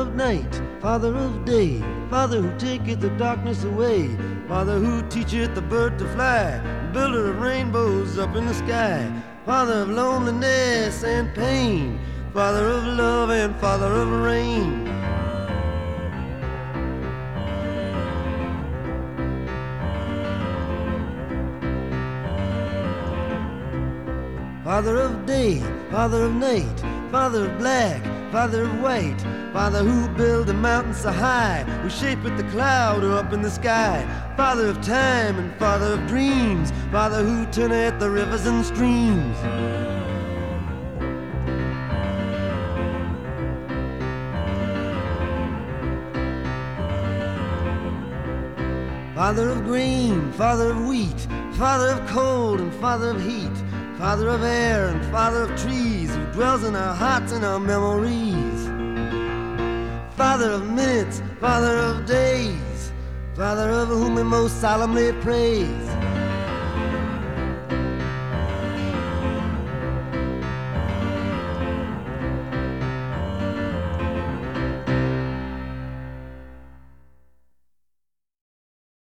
of night, Father of day, Father who taketh the darkness away, Father who teacheth the bird to fly, builder of rainbows up in the sky, Father of loneliness and pain, Father of love and Father of rain. Father of day, Father of night, Father of black, Father of white, Father who built the mountains so high, who shapeth the cloud up in the sky, Father of time and Father of dreams, Father who turneth the rivers and streams. Father of grain, Father of wheat, Father of cold and Father of heat, Father of air and Father of trees, who dwells in our hearts and our memories. Father of minutes, Father of days, Father of whom we most solemnly praise.